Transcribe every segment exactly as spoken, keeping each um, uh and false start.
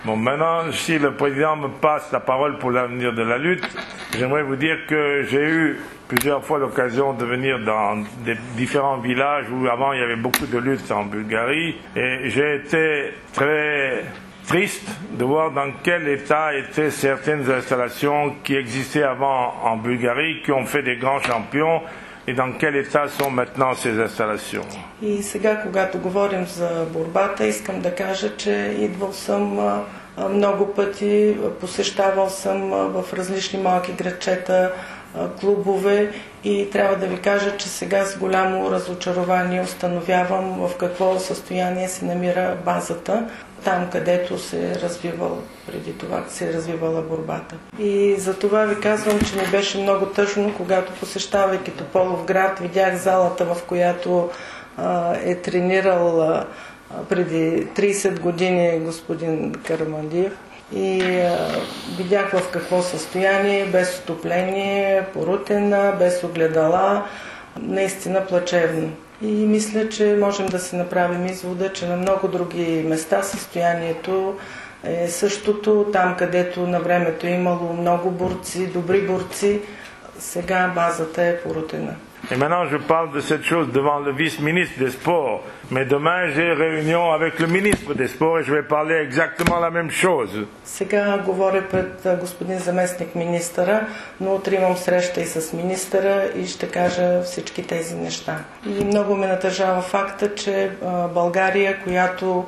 Bon, maintenant, si le président me passe la parole pour l'avenir de la lutte, j'aimerais vous dire que j'ai eu plusieurs fois l'occasion de venir dans des différents villages où avant il y avait beaucoup de luttes en Bulgarie et j'ai été très triste de voir dans quel état étaient certaines installations qui existaient avant en Bulgarie, qui ont fait des grands champions. И dans quel état sont maintenant ces installations? И сега, когато говорим за борбата, искам да кажа, че идвал съм много пъти, посещавал съм в различни малки градчета, клубове и трябва да ви кажа, че сега с голямо разочарование установявам в какво състояние се намира базата, там където се е развивал, преди това се е развивала борбата. И за това ви казвам, че ми беше много тъжно, когато посещавайки Тополовград, видях залата, в която а, е тренирал а, преди трийсет години господин Карамандиев. И а, видях в какво състояние, без отопление, порутена, без огледала, наистина плачевно. И мисля, че можем да си направим извода, че на много други места състоянието е същото. Там, където на времето е имало много борци, добри борци, сега базата е порутена. Et maintenant, je parle de cette chose devant le vice-ministre des Sports. Mais demain, j'ai réunion avec le ministre des Sports et je vais parler exactement la même chose. Сега говоря пред господин заместник министъра, но утре имам среща и с министъра и ще кажа всички тези неща. И много ме натъжава факта, че България, която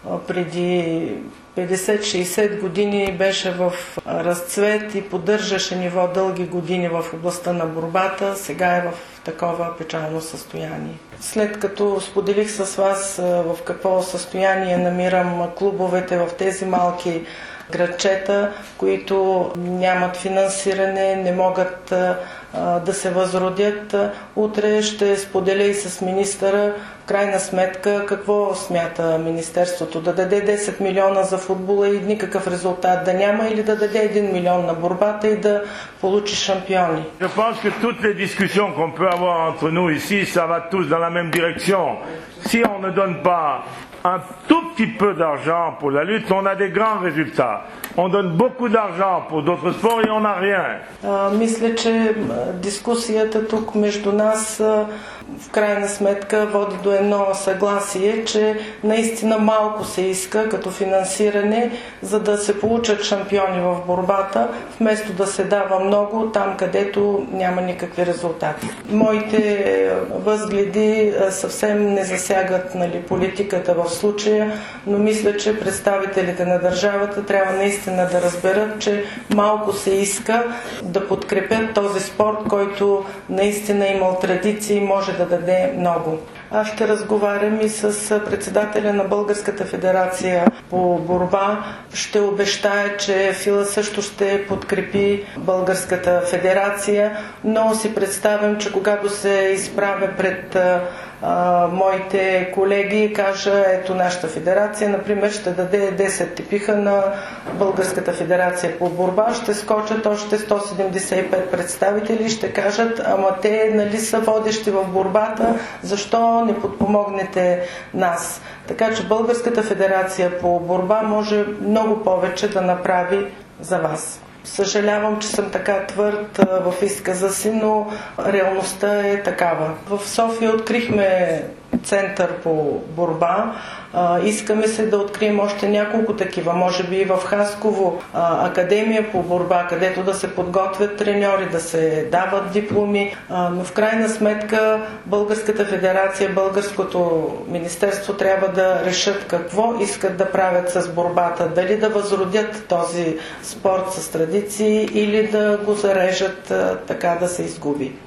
преди петдесет-шейсет години беше в разцвет и поддържаше ниво дълги години в областта на борбата, сега е в такова печално състояние. След като споделих с вас в какво състояние намирам клубовете в тези малки градчета, които нямат финансиране, не могат а, да се възродят. Утре ще споделя и с министъра в крайна сметка какво смята министерството. Да даде десет милиона за футбола и никакъв резултат да няма, или да даде един милион на борбата и да получи шампиони. Je pense que toutes les discussions qu'on peut avoir entre nous ici, ça va tous dans la même direction. Si on ne donne pas un tout petit peu d'argent pour la lutte, on a des grands résultats. On donne beaucoup d'argent pour d'autres sports et on n'a rien. А, мисля, че дискусията тук между нас а, в крайна сметка води до едно съгласие, че наистина малко се иска като финансиране, за да се получат шампиони в борбата, вместо да се дава много там, където няма никакви резултати. Моите възгледи съвсем не засягат, нали, политиката в случая, но мисля, че представителите на държавата трябва наистина да разберат, че малко се иска да подкрепят този спорт, който наистина е имал традиции и може да даде много. Аз ще разговарям и с председателя на Българската федерация по борба. Ще обещая, че ФИЛА също ще подкрепи Българската федерация, но си представям, че когато се изправя пред а, моите колеги и кажа, ето нашата федерация, например, ще даде десет типиха на Българската федерация по борба, ще скочат още сто седемдесет и пет представители и ще кажат, ама те, нали, са водещи в борбата, защо не подпомогнете нас? Така че Българската федерация по борба може много повече да направи за вас. Съжалявам, че съм така твърд в изказа си, но реалността е такава. В София открихме център по борба. Искаме се да открием още няколко такива, може би и в Хасково, академия по борба, където да се подготвят треньори, да се дават дипломи, но в крайна сметка Българската федерация, Българското министерство трябва да решат какво искат да правят с борбата, дали да възродят този спорт с традиции или да го зарежат така да се изгуби.